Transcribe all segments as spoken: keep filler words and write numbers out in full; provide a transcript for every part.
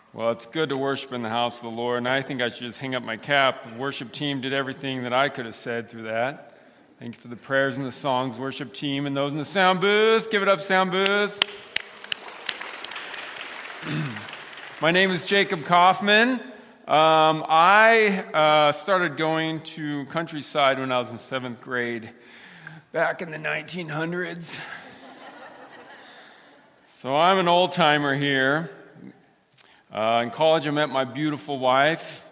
Well, it's good to worship in the house of the Lord, and I think I should just hang up my cap. The worship team did everything that I could have said through that. Thank you for the prayers and the songs, worship team, and those in the sound booth. Give it up, sound booth. My name is Jacob Kaufman. Um, I uh, started going to Countryside when I was in seventh grade, back in the nineteen hundreds. So I'm an old-timer here. Uh, in college, I met my beautiful wife.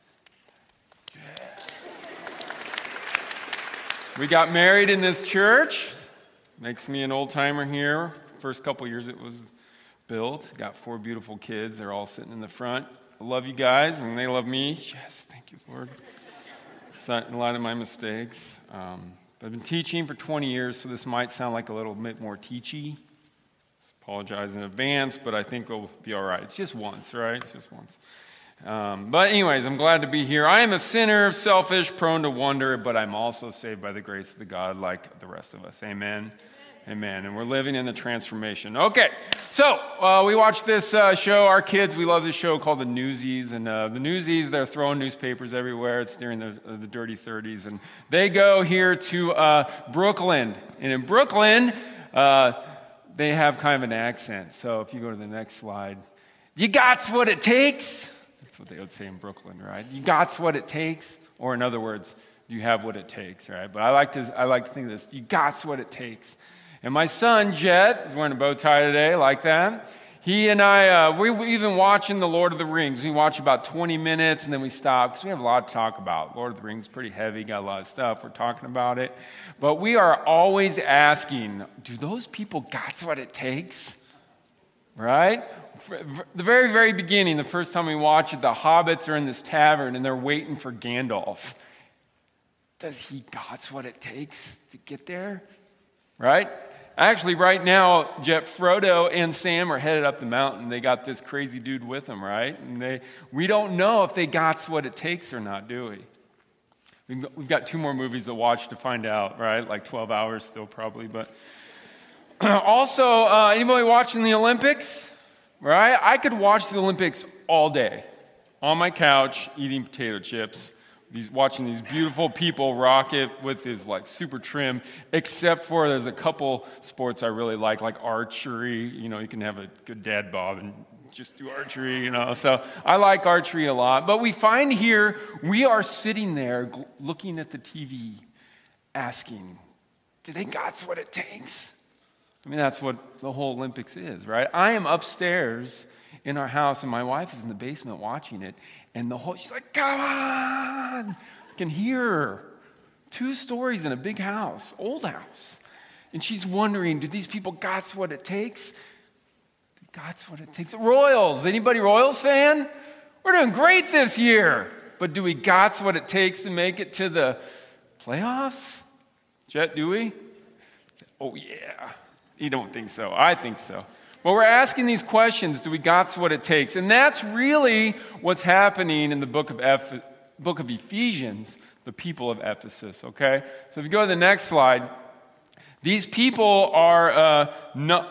We got married in this church. Makes me an old-timer here. First couple years it was built. Got four beautiful kids. They're all sitting in the front. I love you guys, and they love me. Yes, thank you, Lord. It's not a lot of my mistakes. Um, I've been teaching for twenty years, so this might sound like a little bit more teachy. Apologize in advance, but I think we'll be all right. It's just once, right? It's just once. Um, but anyways, I'm glad to be here. I am a sinner, selfish, prone to wonder, but I'm also saved by the grace of the God like the rest of us. Amen. Amen. And we're living in the transformation. Okay, so uh, we watched this uh, show. Our kids, we love this show called The Newsies. And uh, The Newsies, they're throwing newspapers everywhere. It's during the, uh, the dirty thirties. And they go here to uh, Brooklyn. And in Brooklyn, uh, they have kind of an accent. So if you go to the next slide, you got's what it takes. That's what they would say in Brooklyn, right? You got's what it takes. Or in other words, you have what it takes, right? But I like to I like to think of this. You got's what it takes. And my son, Jet, is wearing a bow tie today, like that. He and I, uh, we were even watching The Lord of the Rings. We watch about twenty minutes, and then we stop, because we have a lot to talk about. Lord of the Rings is pretty heavy, got a lot of stuff. We're talking about it. But we are always asking, do those people got what it takes? Right? The very, very beginning, the first time we watch it, the hobbits are in this tavern, and they're waiting for Gandalf. Does he got what it takes to get there? Right? Actually, right now, Jet, Frodo and Sam are headed up the mountain. They got this crazy dude with them, right? And they, we don't know if they got what it takes or not, do we? We've got, we've got two more movies to watch to find out, right? Like twelve hours still probably. But also, uh, anybody watching the Olympics? Right? I could watch the Olympics all day on my couch eating potato chips. These watching these beautiful people rock it with his like super trim, except for there's a couple sports I really like, like archery. You know, you can have a good dad bod and just do archery, you know. So I like archery a lot. But we find here, we are sitting there looking at the T V, asking, do they got what it takes? I mean, that's what the whole Olympics is, right? I am upstairs in our house, and my wife is in the basement watching it, and the whole, she's like, come on! I can hear her. Two stories in a big house, old house. And she's wondering, do these people got what it takes? Got what it takes. Royals, anybody Royals fan? We're doing great this year. But do we got what it takes to make it to the playoffs? Jet, do we? Oh, yeah. You don't think so. I think so. Well, we're asking these questions, do we got what it takes? And that's really what's happening in the book of Eph- book of Ephesians, the people of Ephesus, okay? So if you go to the next slide, these people are uh, no,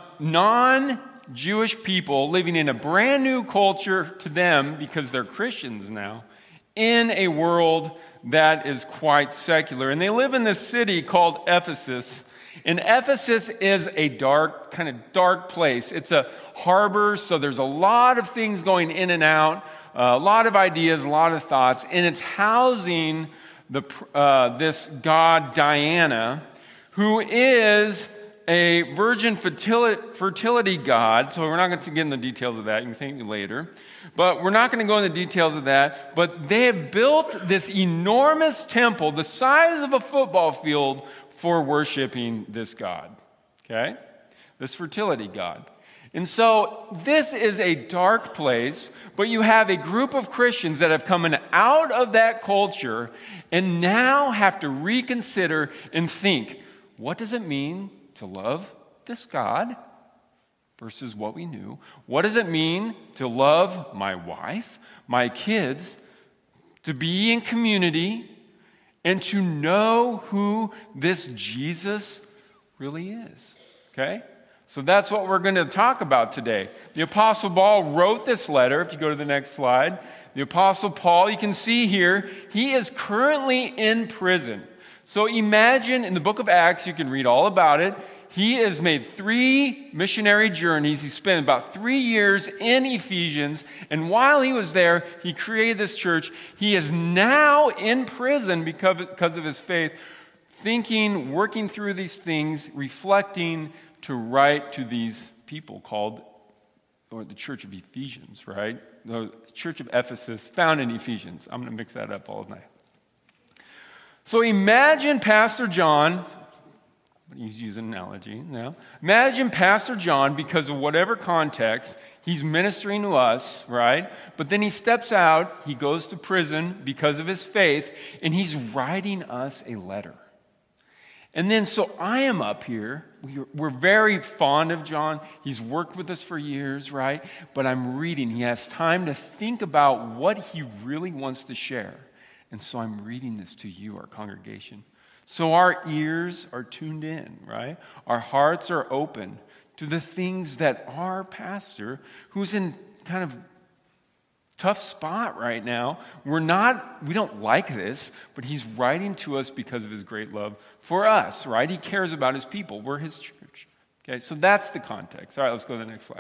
non-Jewish people living in a brand new culture to them, because they're Christians now, in a world that is quite secular. And they live in this city called Ephesus. And Ephesus is a dark, kind of dark place. It's a harbor, so there's a lot of things going in and out, uh, a lot of ideas, a lot of thoughts, and it's housing the uh, this god Diana, who is a virgin fertility, fertility god. So we're not going to get into the details of that. You can thank me later. But we're not going to go into the details of that. But they have built this enormous temple, the size of a football field, for worshiping this god, okay? This fertility god. And so this is a dark place, but you have a group of Christians that have come out of that culture and now have to reconsider and think, what does it mean to love this God versus what we knew? What does it mean to love my wife, my kids, to be in community, and to know who this Jesus really is, okay? So that's what we're going to talk about today. The Apostle Paul wrote this letter. If you go to the next slide, the Apostle Paul, you can see here, he is currently in prison. So imagine in the book of Acts, you can read all about it. He has made three missionary journeys. He spent about three years in Ephesians. And while he was there, he created this church. He is now in prison because, because of his faith, thinking, working through these things, reflecting to write to these people called, or the church of Ephesians, right? The church of Ephesus, found in Ephesians. I'm going to mix that up all night. So imagine Pastor John. He's using an analogy now. Imagine Pastor John, because of whatever context, he's ministering to us, right? But then he steps out, he goes to prison because of his faith, and he's writing us a letter. And then, so I am up here. We're very fond of John. He's worked with us for years, right? But I'm reading. He has time to think about what he really wants to share. And so I'm reading this to you, our congregation. So our ears are tuned in, right? Our hearts are open to the things that our pastor, who's in kind of tough spot right now, we're not, we don't like this, but he's writing to us because of his great love for us, right? He cares about his people. We're his church. Okay, so that's the context. All right, let's go to the next slide.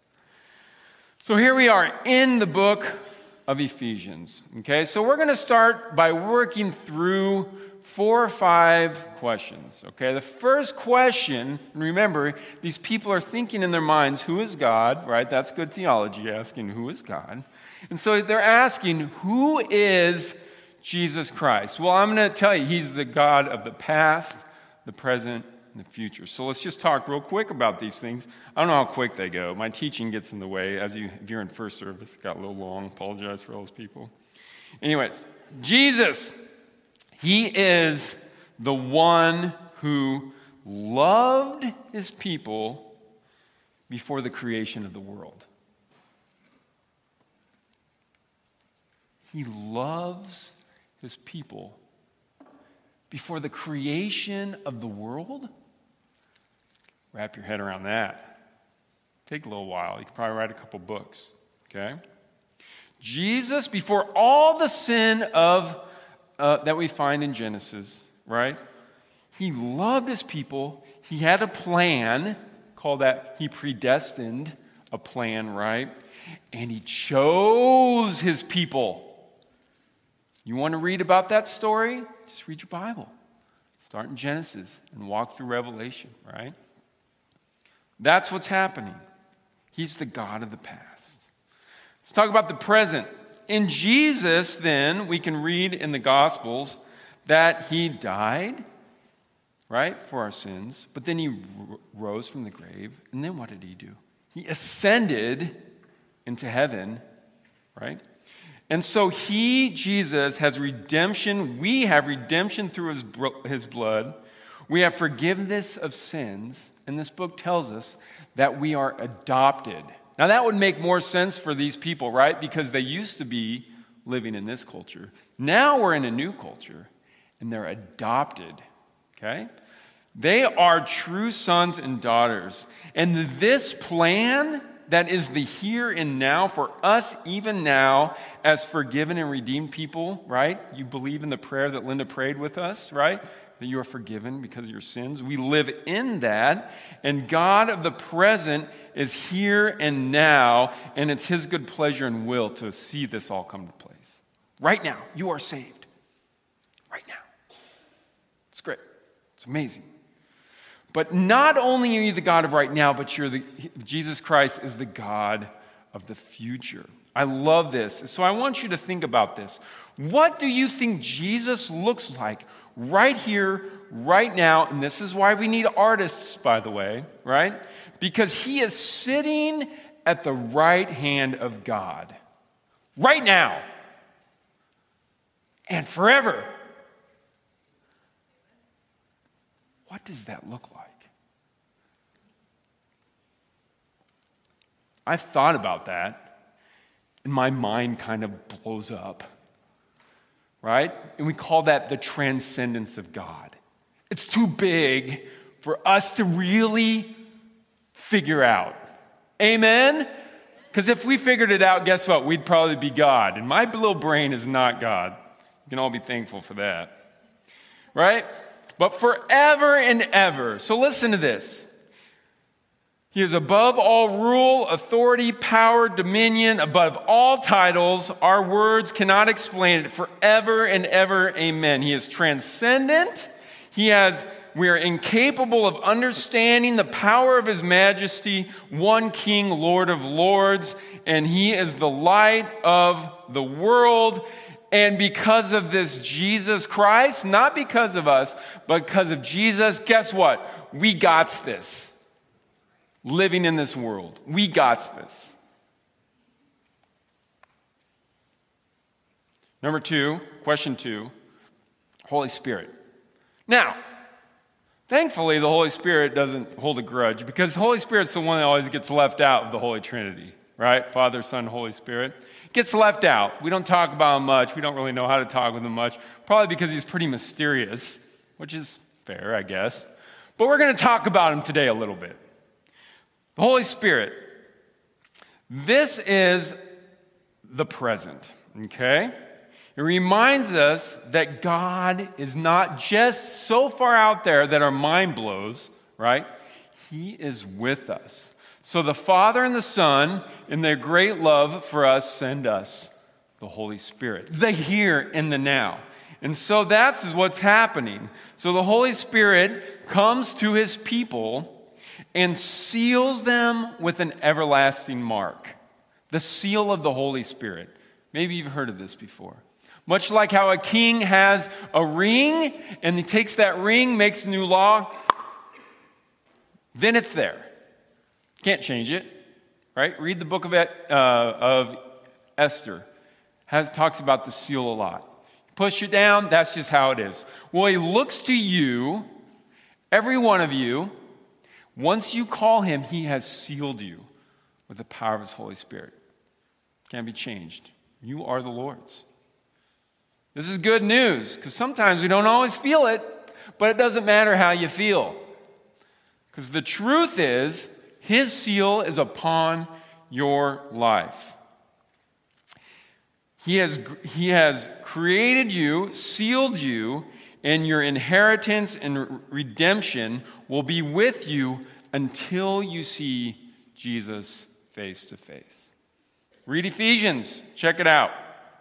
So here we are in the book of Ephesians. Okay, so we're going to start by working through four or five questions. Okay, the first question, and remember, these people are thinking in their minds, who is God, right? That's good theology, asking who is God. And so they're asking, who is Jesus Christ? Well, I'm going to tell you, he's the God of the past, the present, and the future. So let's just talk real quick about these things. I don't know how quick they go. My teaching gets in the way. As you, if you're in first service, it got a little long. Apologize for all those people. Anyways, Jesus, he is the one who loved his people before the creation of the world. He loves his people before the creation of the world? Wrap your head around that. Take a little while. You can probably write a couple books, okay? Jesus, before all the sin of uh, that we find in Genesis, right? He loved his people. He had a plan, called that, he predestined a plan, right? And he chose his people. You want to read about that story? Just read your Bible. Start in Genesis and walk through Revelation, right? That's what's happening. He's the God of the past. Let's talk about the present. In Jesus, then, we can read in the Gospels that he died, right, for our sins, but then he r- rose from the grave, and then what did he do? He ascended into heaven, right? And so he, Jesus, has redemption. We have redemption through his, his blood. We have forgiveness of sins. And this book tells us that we are adopted. Now that would make more sense for these people, right? Because they used to be living in this culture. Now we're in a new culture, and they're adopted, okay? They are true sons and daughters. And this plan that is the here and now for us, even now, as forgiven and redeemed people, right? You believe in the prayer that Linda prayed with us, right? That you are forgiven because of your sins. We live in that. And God of the present is here and now, and it's his good pleasure and will to see this all come to place. Right now, you are saved. Right now. It's great. It's amazing. But not only are you the God of right now, but you're the, Jesus Christ is the God of the future. I love this. So I want you to think about this. What do you think Jesus looks like right here, right now? And this is why we need artists, by the way, right? Because he is sitting at the right hand of God. Right now. And forever. What does that look like? I've thought about that, and my mind kind of blows up, right? And we call that the transcendence of God. It's too big for us to really figure out. Amen? Because if we figured it out, guess what? We'd probably be God. And my little brain is not God. You can all be thankful for that. Right? But forever and ever. So listen to this. He is above all rule, authority, power, dominion, above all titles. Our words cannot explain it. Forever and ever, amen. He is transcendent. He has, we are incapable of understanding the power of his majesty, one King, Lord of lords, and he is the light of the world. And because of this Jesus Christ, not because of us, but because of Jesus, guess what? We got this. Living in this world. We got this. Number two, question two, Holy Spirit. Now, thankfully, the Holy Spirit doesn't hold a grudge because the Holy Spirit's the one that always gets left out of the Holy Trinity, right? Father, Son, Holy Spirit. Gets left out. We don't talk about him much. We don't really know how to talk with him much, probably because he's pretty mysterious, which is fair, I guess. But we're going to talk about him today a little bit. The Holy Spirit. This is the present, okay? It reminds us that God is not just so far out there that our mind blows, right? He is with us. So the Father and the Son, in their great love for us, send us the Holy Spirit, the here and the now. And so that's what's happening. So the Holy Spirit comes to his people and seals them with an everlasting mark. The seal of the Holy Spirit. Maybe you've heard of this before. Much like how a king has a ring, and he takes that ring, makes a new law, then it's there. Can't change it, right? Read the book of, uh, of Esther. Has, talks about the seal a lot. Push it down, that's just how it is. Well, he looks to you, every one of you. Once you call him, he has sealed you with the power of his Holy Spirit. Can't be changed. You are the Lord's. This is good news, because sometimes we don't always feel it, but it doesn't matter how you feel. Because the truth is, his seal is upon your life. He has, he has created you, sealed you, and your inheritance and redemption will be with you until you see Jesus face to face. Read Ephesians. Check it out.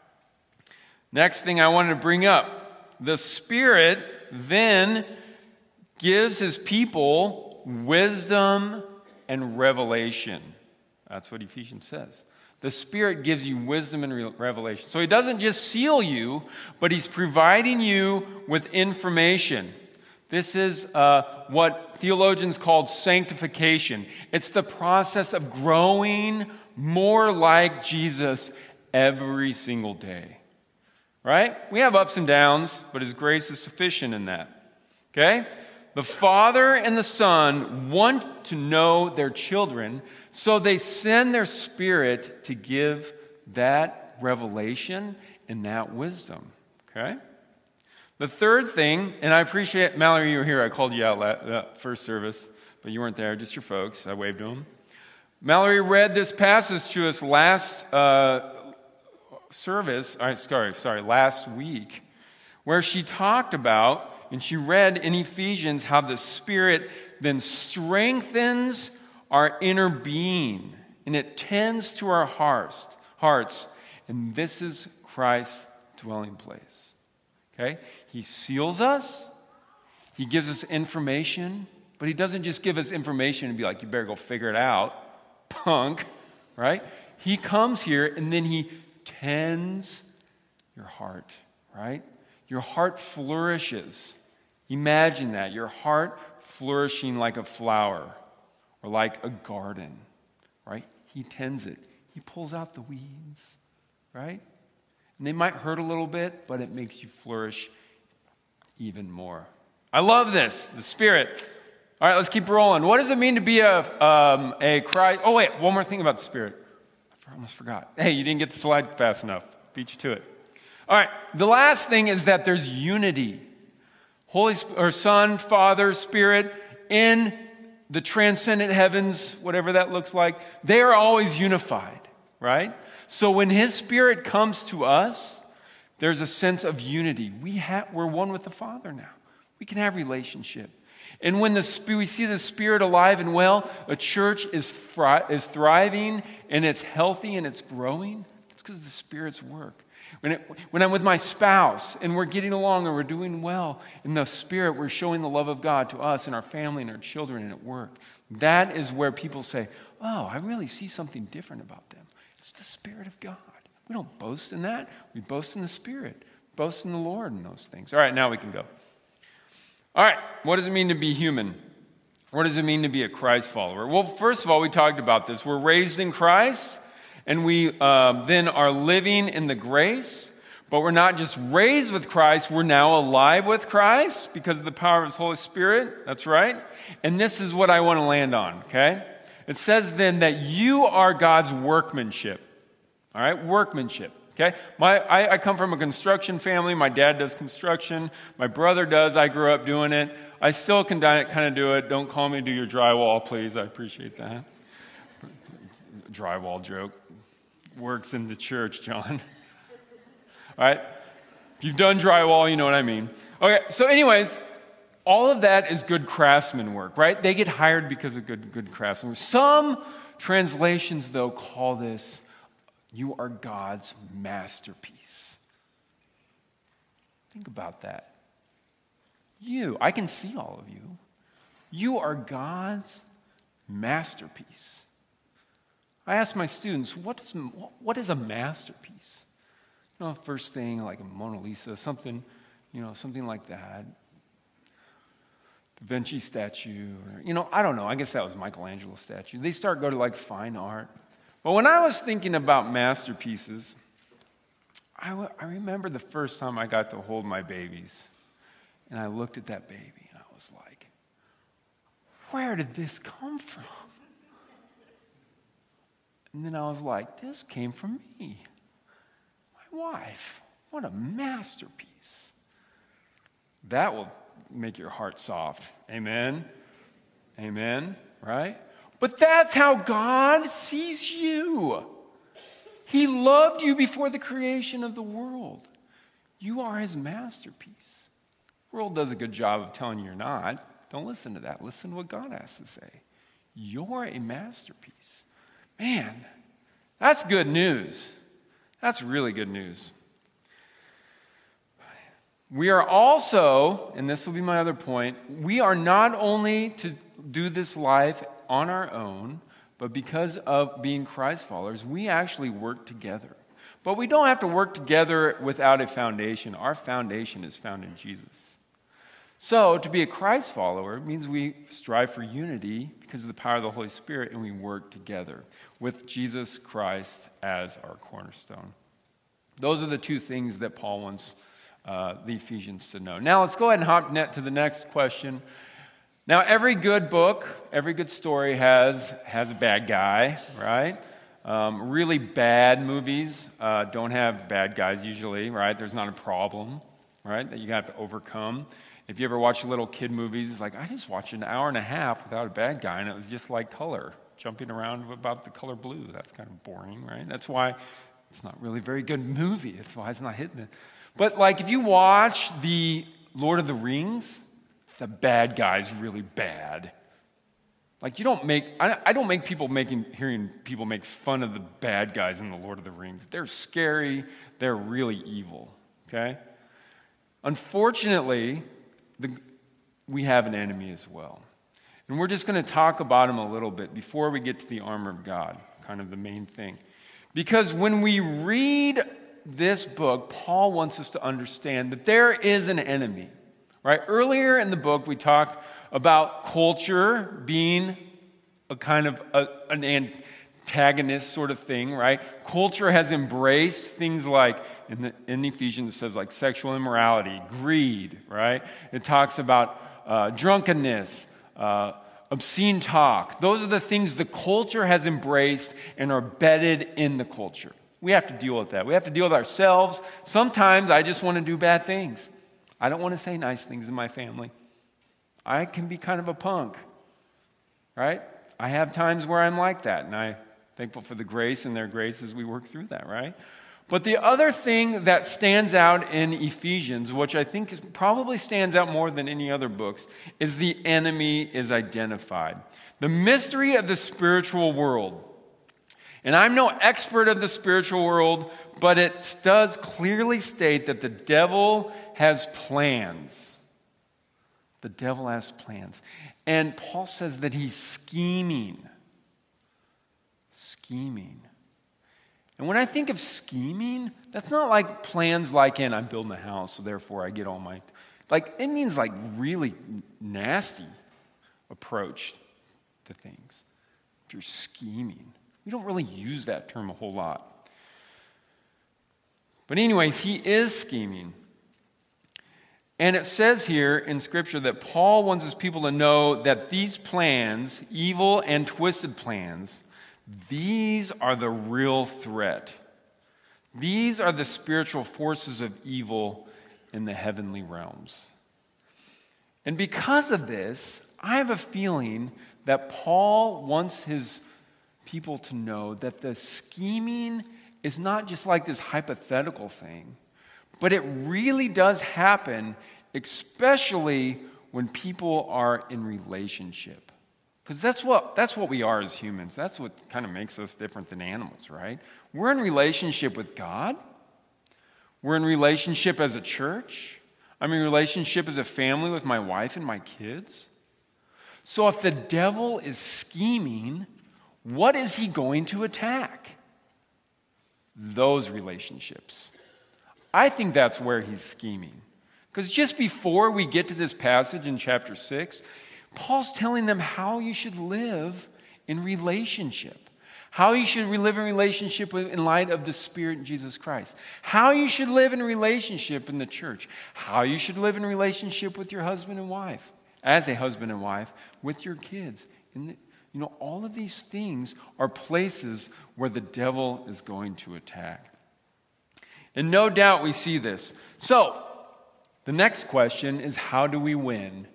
Next thing I wanted to bring up. The Spirit then gives his people wisdom and revelation. That's what Ephesians says. The Spirit gives you wisdom and re- revelation. So he doesn't just seal you, but he's providing you with information. This is uh, what theologians call sanctification. It's the process of growing more like Jesus every single day. Right? We have ups and downs, but his grace is sufficient in that. Okay? The Father and the Son want to know their children, so they send their Spirit to give that revelation and that wisdom. Okay? The third thing, and I appreciate, Mallory, you were here. I called you out uh, first service, but you weren't there, just your folks. I waved to them. Mallory read this passage to us last uh, service, uh, sorry, sorry, last week, where she talked about, and she read in Ephesians how the Spirit then strengthens our inner being, and it tends to our hearts, hearts, and this is Christ's dwelling place. Okay? He seals us, he gives us information, but he doesn't just give us information and be like, you better go figure it out, punk, right? He comes here and then he tends your heart, right? Your heart flourishes. Imagine that, your heart flourishing like a flower or like a garden, right? He tends it. He pulls out the weeds, right? And they might hurt a little bit, but it makes you flourish even more. I love this, the Spirit. All right, let's keep rolling. What does it mean to be a, um, a Christ? Oh, wait, one more thing about the Spirit. I almost forgot. Hey, you didn't get the slide fast enough. Beat you to it. All right, the last thing is that there's unity. Holy or Son, Father, Spirit in the transcendent heavens, whatever that looks like, they are always unified, right? So when his Spirit comes to us, there's a sense of unity. We ha- we're one with the Father now. We can have relationship. And when the, we see the Spirit alive and well, a church is, thri- is thriving and it's healthy and it's growing, it's because of the Spirit's work. When, it, when I'm with my spouse and we're getting along and we're doing well, in the Spirit we're showing the love of God to us and our family and our children and at work. That is where people say, oh, I really see something different about them. It's the Spirit of God. We don't boast in that. We boast in the Spirit. Boast in the Lord in those things. All right, now we can go. All right, what does it mean to be human? What does it mean to be a Christ follower? Well, first of all, we talked about this. We're raised in Christ, and we uh, then are living in the grace. But we're not just raised with Christ, we're now alive with Christ because of the power of his Holy Spirit. That's right. And this is what I want to land on, okay? It says then that you are God's workmanship. All right, workmanship. Okay, my I, I come from a construction family. My dad does construction. My brother does. I grew up doing it. I still can kind of do it. Don't call me do your drywall, please. I appreciate that. Drywall joke works in the church, John. All right, if you've done drywall, you know what I mean. Okay, so anyways, all of that is good craftsman work, right? They get hired because of good good craftsmen. Some translations, though, call this, you are God's masterpiece. Think about that. You, I can see all of you. You are God's masterpiece. I ask my students, what is, what is a masterpiece? You know, first thing, like a Mona Lisa, something, you know, something like that. Da Vinci statue, or, you know, I don't know. I guess that was Michelangelo's statue. They start go to like fine art. But when I was thinking about masterpieces, I, w- I remember the first time I got to hold my babies. And I looked at that baby and I was like, where did this come from? And then I was like, this came from me. My wife. What a masterpiece. That will make your heart soft. Amen? Amen? Right? But that's how God sees you. He loved you before the creation of the world. You are his masterpiece. The world does a good job of telling you you're not. Don't listen to that. Listen to what God has to say. You're a masterpiece. Man, that's good news. That's really good news. We are also, and this will be my other point, we are not only to do this life on our own, but because of being Christ followers, we actually work together. But we don't have to work together without a foundation. Our foundation is found in Jesus. So to be a Christ follower means we strive for unity because of the power of the Holy Spirit, and we work together with Jesus Christ as our cornerstone. Those are the two things that Paul wants uh, the Ephesians to know. Now let's go ahead and hop net to the next question. Now, every good book, every good story has has a bad guy, right? Um, really bad movies uh, don't have bad guys usually, right? There's not a problem, right, that you have to overcome. If you ever watch little kid movies, it's like, I just watched an hour and a half without a bad guy, and it was just like Color, jumping around about the color blue. That's kind of boring, right? That's why it's not really a very good movie. That's why it's not hitting it. But like if you watch the Lord of the Rings, the bad guy's really bad. Like you don't make, I, I don't make people making, hearing people make fun of the bad guys in the Lord of the Rings. They're scary. They're really evil, okay? Unfortunately, the, we have an enemy as well. And we're just going to talk about him a little bit before we get to the armor of God, kind of the main thing. Because when we read this book, Paul wants us to understand that there is an enemy. Right? Earlier in the book, we talked about culture being a kind of a, an antagonist sort of thing, right? Culture has embraced things like, in, the, in Ephesians it says like sexual immorality, greed, right? It talks about uh, drunkenness, uh, obscene talk. Those are the things the culture has embraced and are bedded in the culture. We have to deal with that. We have to deal with ourselves. Sometimes I just want to do bad things. I don't want to say nice things in my family. I can be kind of a punk. right? I have times where I'm like that, and I'm thankful for the grace and their grace as we work through that, right? But the other thing that stands out in Ephesians, which I think is, probably stands out more than any other books, is the enemy is identified. The mystery of the spiritual world. And I'm no expert of the spiritual world, but it does clearly state that the devil has plans. The devil has plans. And Paul says that he's scheming. Scheming. And when I think of scheming, that's not like plans like in I'm building a house, so therefore I get all my... Like, it means like really nasty approach to things. If you're scheming. We don't really use that term a whole lot. But anyways, he is scheming. And it says here in Scripture that Paul wants his people to know that these plans, evil and twisted plans, these are the real threat. These are the spiritual forces of evil in the heavenly realms. And because of this, I have a feeling that Paul wants his people to know that the scheming is not just like this hypothetical thing, but it really does happen, especially when people are in relationship. Because that's what, that's what we are as humans. That's what kind of makes us different than animals, right? We're in relationship with God. We're in relationship as a church. I'm in relationship as a family with my wife and my kids. So if the devil is scheming, what is he going to attack? Those relationships. I think that's where he's scheming. Because just before we get to this passage in chapter six, Paul's telling them how you should live in relationship. How you should live in relationship in light of the Spirit in Jesus Christ. How you should live in relationship in the church. How you should live in relationship with your husband and wife. As a husband and wife, with your kids. In the, you know, all of these things are places where the devil is going to attack. And no doubt we see this. So, the next question is, how do we win?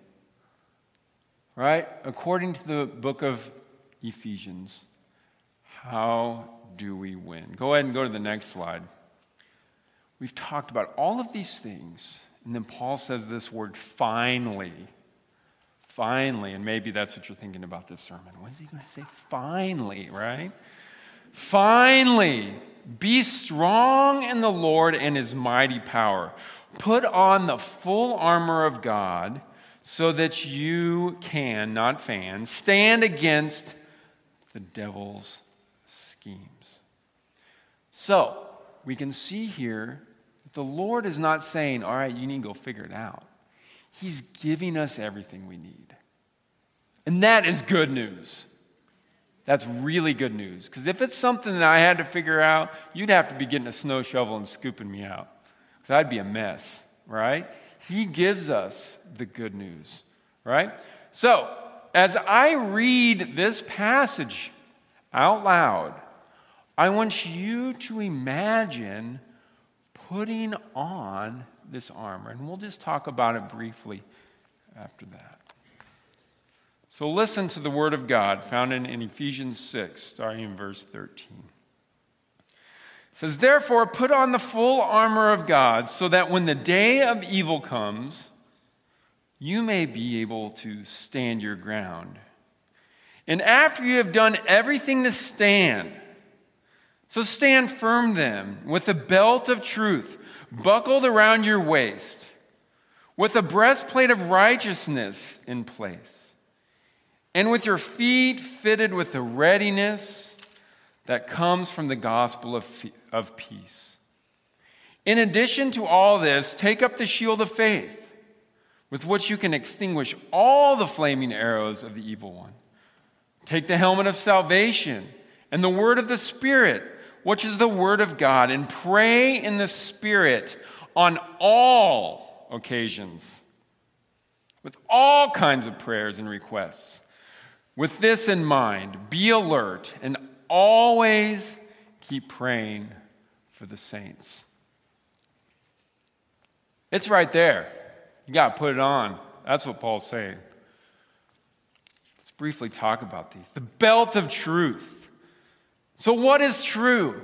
Right? According to the book of Ephesians, how do we win? Go ahead and go to the next slide. We've talked about all of these things, and then Paul says this word, finally. Finally, and maybe that's what you're thinking about this sermon. When's he going to say finally, right? Finally, be strong in the Lord and his mighty power. Put on the full armor of God so that you can, not fan, stand against the devil's schemes. So, we can see here that the Lord is not saying, all right, you need to go figure it out. He's giving us everything we need. And that is good news. That's really good news. Because if it's something that I had to figure out, you'd have to be getting a snow shovel and scooping me out. Because I'd be a mess, right? He gives us the good news, right? So, as I read this passage out loud, I want you to imagine putting on this armor. And we'll just talk about it briefly after that. So listen to the word of God found in, in Ephesians six, starting in verse thirteen. It says, therefore, put on the full armor of God so that when the day of evil comes, you may be able to stand your ground. And after you have done everything to stand, so stand firm then, with a belt of truth buckled around your waist, with a breastplate of righteousness in place, and with your feet fitted with the readiness that comes from the gospel of, of peace. In addition to all this, take up the shield of faith, with which you can extinguish all the flaming arrows of the evil one. Take the helmet of salvation and the word of the Spirit, which is the word of God, and pray in the Spirit on all occasions, with all kinds of prayers and requests. With this in mind, be alert and always keep praying for the saints. It's right there. You got to put it on. That's what Paul's saying. Let's briefly talk about these. The belt of truth. So what is true?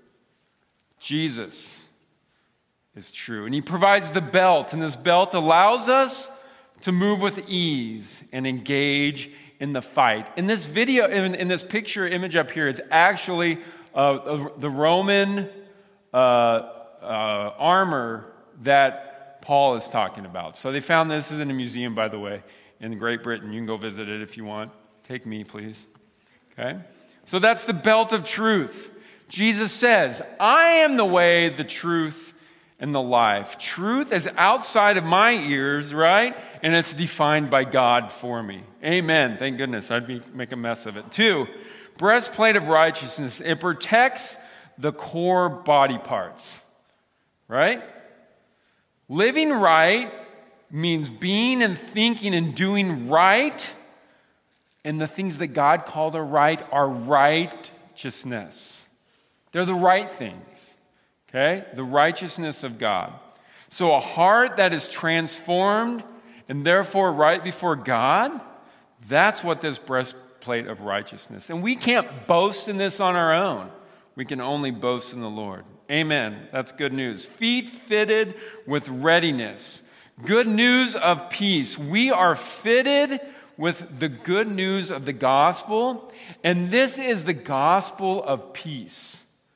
Jesus is true. And he provides the belt, and this belt allows us to move with ease and engage in the fight. In this video, in, in this picture image up here, it's actually uh, the Roman uh, uh, armor that Paul is talking about. So they found this. This is in a museum, by the way, in Great Britain. You can go visit it if you want. Take me, please. Okay? So that's the belt of truth. Jesus says, I am the way, the truth, and the life. Truth is outside of my ears, right? And it's defined by God for me. Amen. Thank goodness. I'd be, make a mess of it. Two, breastplate of righteousness. It protects the core body parts, right? Living right means being and thinking and doing right. And the things that God called are right are righteousness. They're the right things, okay? The righteousness of God. So a heart that is transformed and therefore right before God, that's what this breastplate of righteousness. And we can't boast in this on our own. We can only boast in the Lord. Amen. That's good news. Feet fitted with readiness. Good news of peace. We are fitted with the good news of the gospel, and this is the gospel of peace.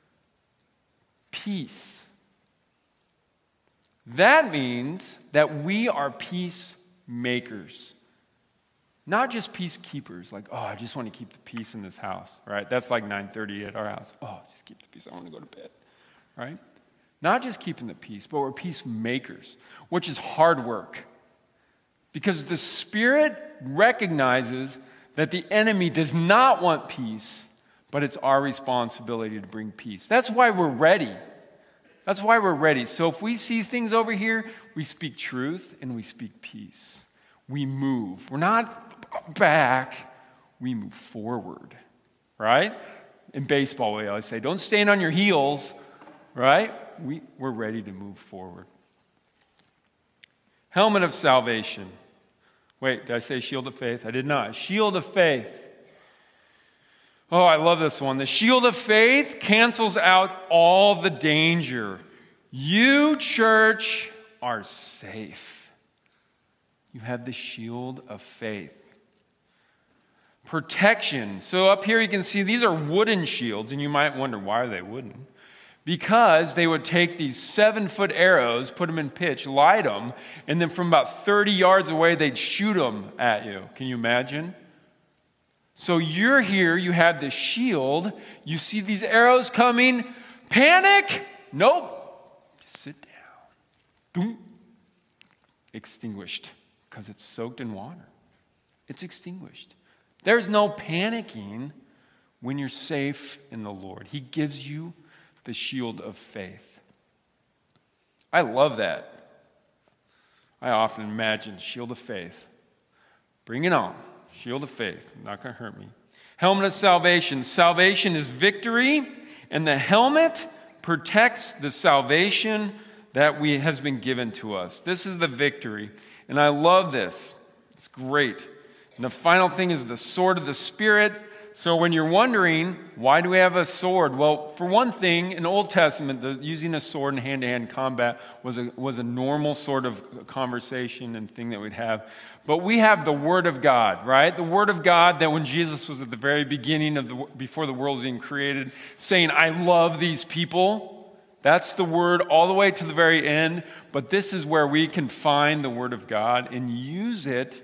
Peace. That means that we are peacemakers. Not just peacekeepers, like, oh, I just want to keep the peace in this house, right? That's like nine thirty at our house. Oh, just keep the peace. I want to go to bed, right? Not just keeping the peace, but we're peacemakers, which is hard work. Because the Spirit recognizes that the enemy does not want peace, but it's our responsibility to bring peace. That's why we're ready. That's why we're ready. So if we see things over here, we speak truth and we speak peace. We move. We're not back. We move forward, right? In baseball, we always say, don't stand on your heels, right? We, we're ready to move forward. Helmet of salvation. Wait, did I say shield of faith? I did not. Shield of faith. Oh, I love this one. The shield of faith cancels out all the danger. You, church, are safe. You have the shield of faith. Protection. So up here you can see these are wooden shields, and you might wonder, why are they wooden? Because they would take these seven-foot arrows, put them in pitch, light them, and then from about thirty yards away, they'd shoot them at you. Can you imagine? So you're here, you have this shield, you see these arrows coming, panic? Nope. Just sit down. Boom. Extinguished, because it's soaked in water. It's extinguished. There's no panicking when you're safe in the Lord. He gives you the shield of faith. I love that. I often imagine shield of faith. Bring it on. Shield of faith. Not going to hurt me. Helmet of salvation. Salvation is victory, and the helmet protects the salvation that we has been given to us. This is the victory. And I love this. It's great. And the final thing is the sword of the Spirit. So when you're wondering, why do we have a sword? Well, for one thing, in Old Testament, the, using a sword in hand-to-hand combat was a, was a normal sort of conversation and thing that we'd have. But we have the Word of God, right? The Word of God that when Jesus was at the very beginning of the, before the world was being created, saying, I love these people. That's the Word all the way to the very end. But this is where we can find the Word of God and use it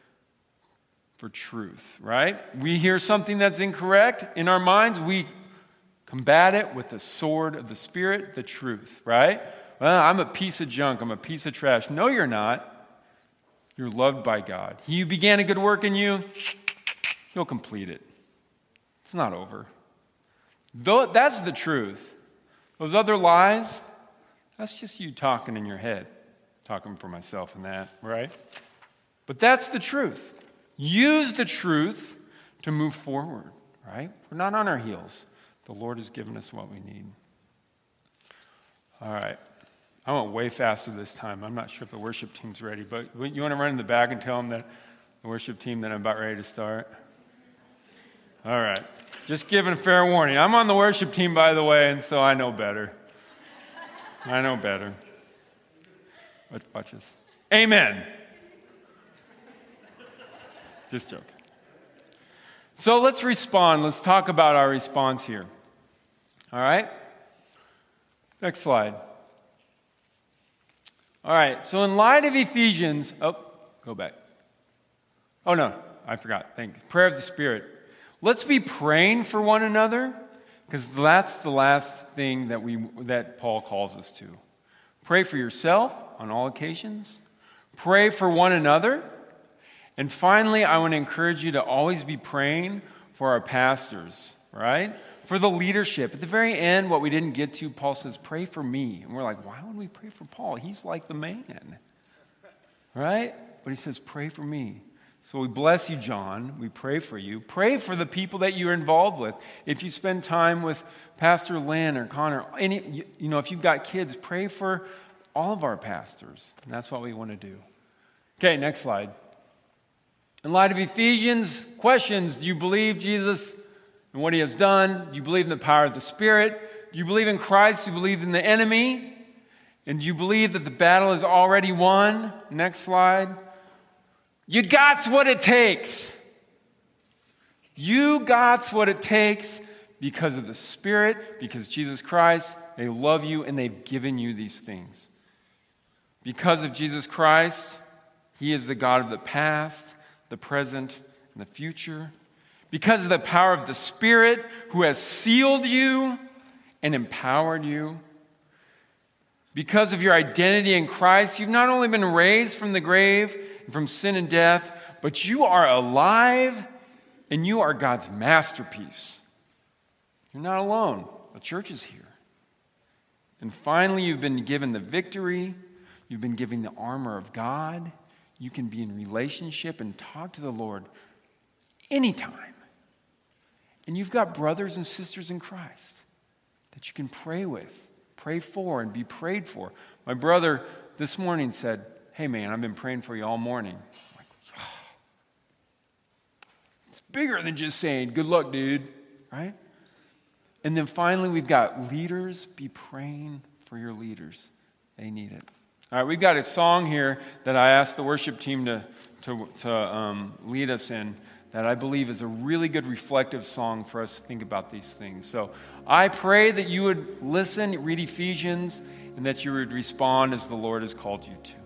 for truth, right? We hear something that's incorrect in our minds, we combat it with the sword of the Spirit, the truth, right? Well, I'm a piece of junk, I'm a piece of trash. No, you're not. You're loved by God. He who began a good work in you, he'll complete it. It's not over. Though that's the truth. Those other lies, that's just you talking in your head. Talking for myself in that, right? But that's the truth. Use the truth to move forward, right? We're not on our heels. The Lord has given us what we need. All right. I went way faster this time. I'm not sure if the worship team's ready, but you want to run in the back and tell them that the worship team that I'm about ready to start? All right. Just giving a fair warning. I'm on the worship team, by the way, and so I know better. I know better. Watch, watch this. Amen. Just joking. So let's respond. Let's talk about our response here. All right? Next slide. All right. So in light of Ephesians, oh, go back. Oh, no, I forgot. Thank you. Prayer of the Spirit. Let's be praying for one another, because that's the last thing that we that Paul calls us to. Pray for yourself on all occasions. Pray for one another. And finally, I want to encourage you to always be praying for our pastors, right? For the leadership. At the very end, what we didn't get to, Paul says, pray for me. And we're like, why would we pray for Paul? He's like the man, right? But he says, pray for me. So we bless you, John. We pray for you. Pray for the people that you're involved with. If you spend time with Pastor Lynn or Connor, any, you know, if you've got kids, pray for all of our pastors. And that's what we want to do. Okay, next slide. In light of Ephesians, questions. Do you believe Jesus and what he has done? Do you believe in the power of the Spirit? Do you believe in Christ? Do you believe in the enemy? And do you believe that the battle is already won? Next slide. You got what it takes. You got what it takes because of the Spirit, because Jesus Christ, they love you and they've given you these things. Because of Jesus Christ, he is the God of the past, the present, and the future. Because of the power of the Spirit who has sealed you and empowered you. Because of your identity in Christ, you've not only been raised from the grave and from sin and death, but you are alive and you are God's masterpiece. You're not alone. The church is here. And finally, you've been given the victory. You've been given the armor of God. You can be in relationship and talk to the Lord anytime. And you've got brothers and sisters in Christ that you can pray with, pray for, and be prayed for. My brother this morning said, hey man, I've been praying for you all morning. I'm like, oh. It's bigger than just saying, good luck, dude, right? And then finally, we've got leaders. Be praying for your leaders. They need it. All right, we've got a song here that I asked the worship team to, to, to um, lead us in that I believe is a really good reflective song for us to think about these things. So I pray that you would listen, read Ephesians, and that you would respond as the Lord has called you to.